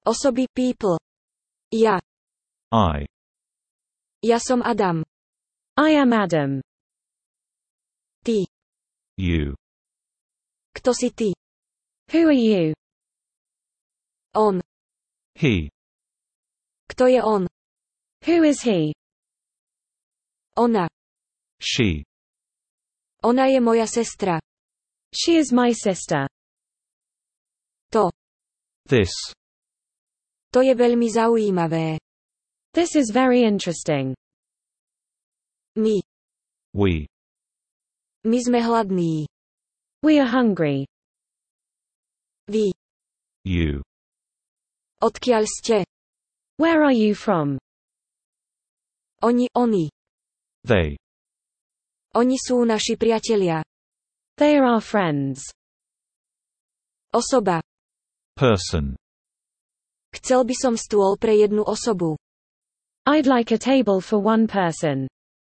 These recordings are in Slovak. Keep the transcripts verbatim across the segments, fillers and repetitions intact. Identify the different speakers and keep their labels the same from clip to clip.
Speaker 1: Osoby, people. Ja.
Speaker 2: I.
Speaker 1: Ja som Adam.
Speaker 3: I am Adam.
Speaker 1: Ty.
Speaker 2: You.
Speaker 1: Kto si ty?
Speaker 3: Who are you?
Speaker 1: On.
Speaker 2: He.
Speaker 1: Kto je on?
Speaker 3: Who is he?
Speaker 1: Ona.
Speaker 2: She.
Speaker 1: Ona je moja sestra.
Speaker 3: She is my sister.
Speaker 1: To.
Speaker 2: This.
Speaker 1: To je veľmi zaujímavé.
Speaker 3: This is very interesting.
Speaker 1: My.
Speaker 2: We.
Speaker 1: My sme hladní.
Speaker 3: We are hungry.
Speaker 1: Vy.
Speaker 2: You.
Speaker 1: Odkiaľ ste?
Speaker 3: Where are you from?
Speaker 1: Oni, oni.
Speaker 2: They.
Speaker 1: Oni sú naši priatelia.
Speaker 3: They are our friends.
Speaker 1: Osoba.
Speaker 2: Person.
Speaker 1: Chcel by som stôl pre jednu osobu.
Speaker 3: I'd like a table for one person.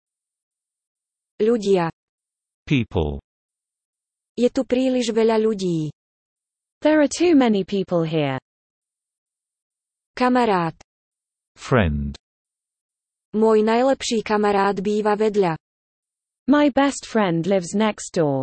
Speaker 1: Ľudia.
Speaker 2: People.
Speaker 1: Je tu príliš veľa ľudí.
Speaker 3: There are too many people here.
Speaker 1: Kamarát.
Speaker 2: Friend.
Speaker 1: Môj najlepší kamarát býva vedľa.
Speaker 3: My best friend lives next door.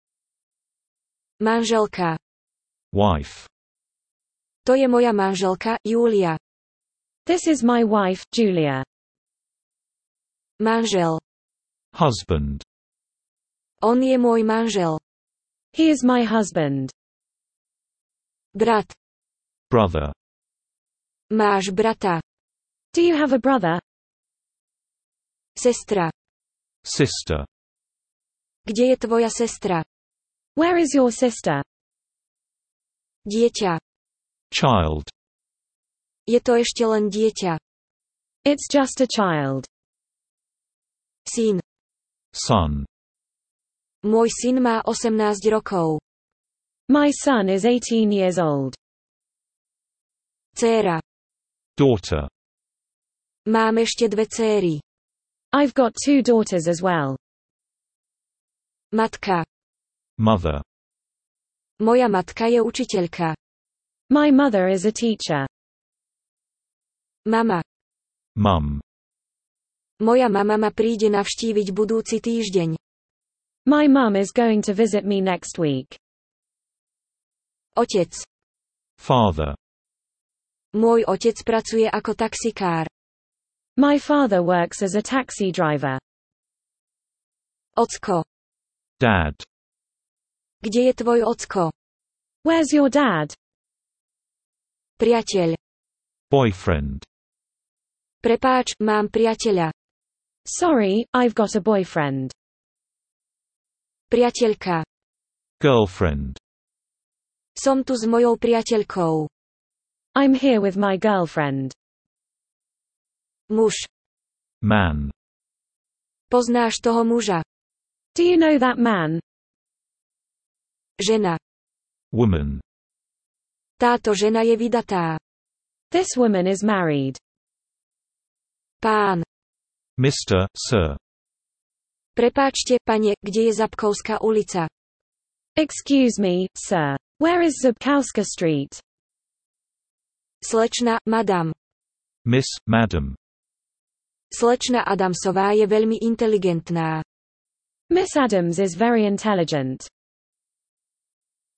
Speaker 1: Manželka.
Speaker 2: Wife.
Speaker 1: To je moja manželka, Julia.
Speaker 3: This is my wife, Julia.
Speaker 1: Manžel.
Speaker 2: Husband.
Speaker 1: On je môj manžel.
Speaker 3: He is my husband.
Speaker 1: Brat.
Speaker 2: Brother.
Speaker 1: Máš brata.
Speaker 3: Do you have a brother?
Speaker 1: Sestra.
Speaker 2: Sister.
Speaker 1: Kde je tvoja sestra?
Speaker 3: Where is your sister?
Speaker 1: Dieťa.
Speaker 2: Child.
Speaker 1: Je to ešte len dieťa.
Speaker 3: It's just a child.
Speaker 1: Syn.
Speaker 2: Son.
Speaker 1: Môj syn má osemnásť rokov.
Speaker 3: My son is eighteen years old.
Speaker 1: Dcéra.
Speaker 2: Daughter.
Speaker 1: Mám ešte dve céry.
Speaker 3: I've got two daughters as well.
Speaker 1: Matka.
Speaker 2: Mother.
Speaker 1: Moja matka je učiteľka.
Speaker 3: My mother is a teacher.
Speaker 1: Mama.
Speaker 2: Mum.
Speaker 1: Moja mama ma príde navštíviť budúci týždeň.
Speaker 3: My mum is going to visit me next week.
Speaker 1: Otec.
Speaker 2: Father.
Speaker 1: Môj otec pracuje ako taxikár.
Speaker 3: My father works as a taxi driver.
Speaker 1: Ocko.
Speaker 2: Dad.
Speaker 1: Kde je tvoj ocko?
Speaker 3: Where's your dad?
Speaker 1: Priateľ.
Speaker 2: Boyfriend.
Speaker 1: Prepáč, mám priateľa.
Speaker 3: Sorry, I've got a boyfriend.
Speaker 1: Priateľka.
Speaker 2: Girlfriend.
Speaker 1: Som tu s mojou priateľkou.
Speaker 3: I'm here with my girlfriend.
Speaker 1: Muž.
Speaker 2: Man.
Speaker 1: Poznáš toho muža?
Speaker 3: Do you know that man?
Speaker 1: Žena.
Speaker 2: Woman.
Speaker 1: Táto žena je vydatá.
Speaker 3: This woman is married.
Speaker 1: Pán.
Speaker 2: Mister, Sir.
Speaker 1: Prepáčte, pane, kde je Zabkovská ulica?
Speaker 3: Excuse me, sir. Where is Zubkowska Street?
Speaker 1: Slečna, madam.
Speaker 2: Miss, Madam.
Speaker 1: Slečna Adamsová je veľmi inteligentná.
Speaker 3: Miss Adams is very intelligent.